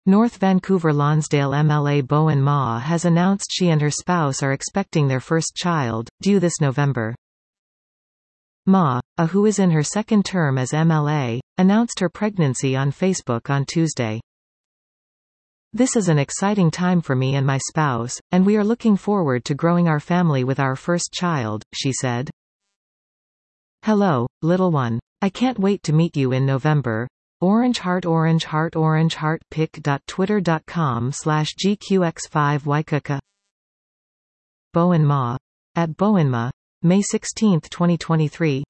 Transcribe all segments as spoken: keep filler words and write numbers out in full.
North Vancouver Lonsdale M L A Bowen Ma has announced she and her spouse are expecting their first child, due this November. Ma, a who is in her second term as M L A, announced her pregnancy on Facebook on Tuesday. "This is an exciting time for me and my spouse, and we are looking forward to growing our family with our first child," she said. "Hello, little one. I can't wait to meet you in November. Orange heart orange heart orange heart pic.twitter.com slash gqx5ykaka Bowen Ma. At Bowen Ma. May sixteenth twenty twenty-three.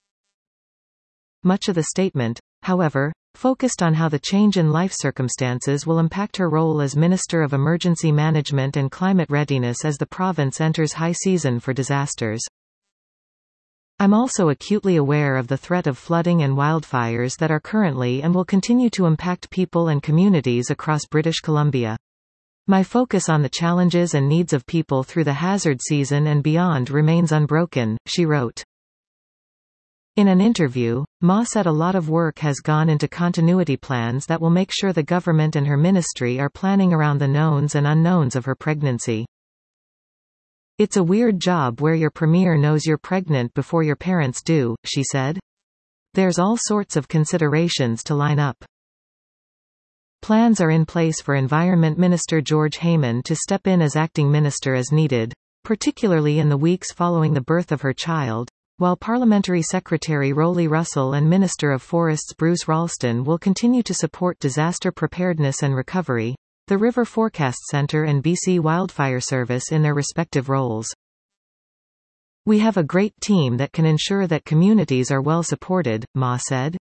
Much of the statement, however, focused on how the change in life circumstances will impact her role as Minister of Emergency Management and Climate Readiness as the province enters high season for disasters. "I'm also acutely aware of the threat of flooding and wildfires that are currently and will continue to impact people and communities across British Columbia. My focus on the challenges and needs of people through the hazard season and beyond remains unbroken," she wrote. In an interview, Ma said a lot of work has gone into continuity plans that will make sure the government and her ministry are planning around the knowns and unknowns of her pregnancy. "It's a weird job where your premier knows you're pregnant before your parents do," she said. "There's all sorts of considerations to line up." Plans are in place for Environment Minister George Heyman to step in as acting minister as needed, particularly in the weeks following the birth of her child, while Parliamentary Secretary Rolly Russell and Minister of Forests Bruce Ralston will continue to support disaster preparedness and recovery, the River Forecast Centre and B C Wildfire Service in their respective roles. "We have a great team that can ensure that communities are well supported," Ma said.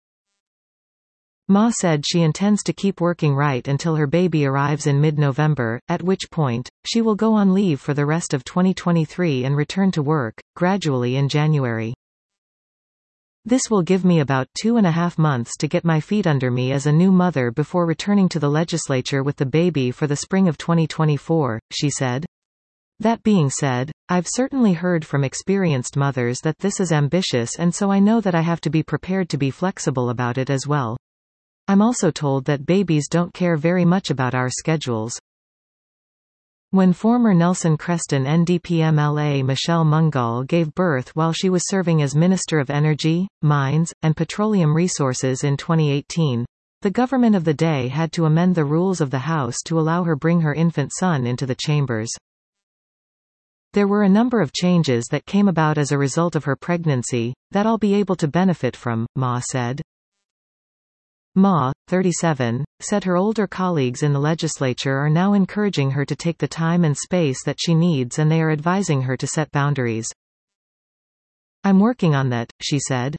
Ma said she intends to keep working right until her baby arrives in mid-November, at which point, she will go on leave for the rest of twenty twenty-three and return to work, gradually in January. "This will give me about two and a half months to get my feet under me as a new mother before returning to the legislature with the baby for the spring of twenty twenty-four, she said. "That being said, I've certainly heard from experienced mothers that this is ambitious, and so I know that I have to be prepared to be flexible about it as well. I'm also told that babies don't care very much about our schedules." When former Nelson Creston N D P M L A Michelle Mungal gave birth while she was serving as Minister of Energy, Mines, and Petroleum Resources in twenty eighteen, the government of the day had to amend the rules of the House to allow her bring her infant son into the chambers. "There were a number of changes that came about as a result of her pregnancy, that I'll be able to benefit from," Ma said. Ma, thirty-seven, said her older colleagues in the legislature are now encouraging her to take the time and space that she needs, and they are advising her to set boundaries. "I'm working on that," she said.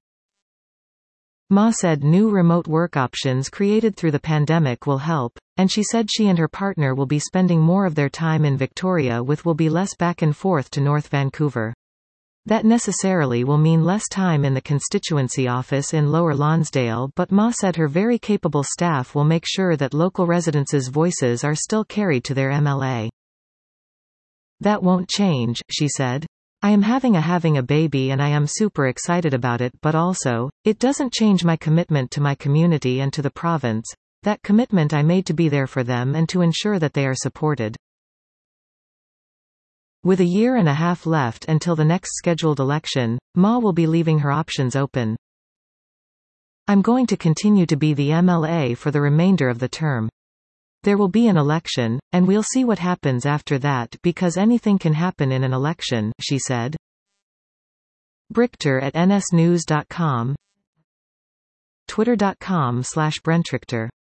Ma said new remote work options created through the pandemic will help, and she said she and her partner will be spending more of their time in Victoria, with will be less back and forth to North Vancouver. That necessarily will mean less time in the constituency office in Lower Lonsdale, but Ma said her very capable staff will make sure that local residents' voices are still carried to their M L A. "That won't change," she said. "I am having a having a baby and I am super excited about it, but also, it doesn't change my commitment to my community and to the province, that commitment I made to be there for them and to ensure that they are supported." With a year and a half left until the next scheduled election, Ma will be leaving her options open. "I'm going to continue to be the M L A for the remainder of the term. There will be an election, and we'll see what happens after that, because anything can happen in an election," she said. Brichter at n s news dot com, twitter dot com slash Brentrichter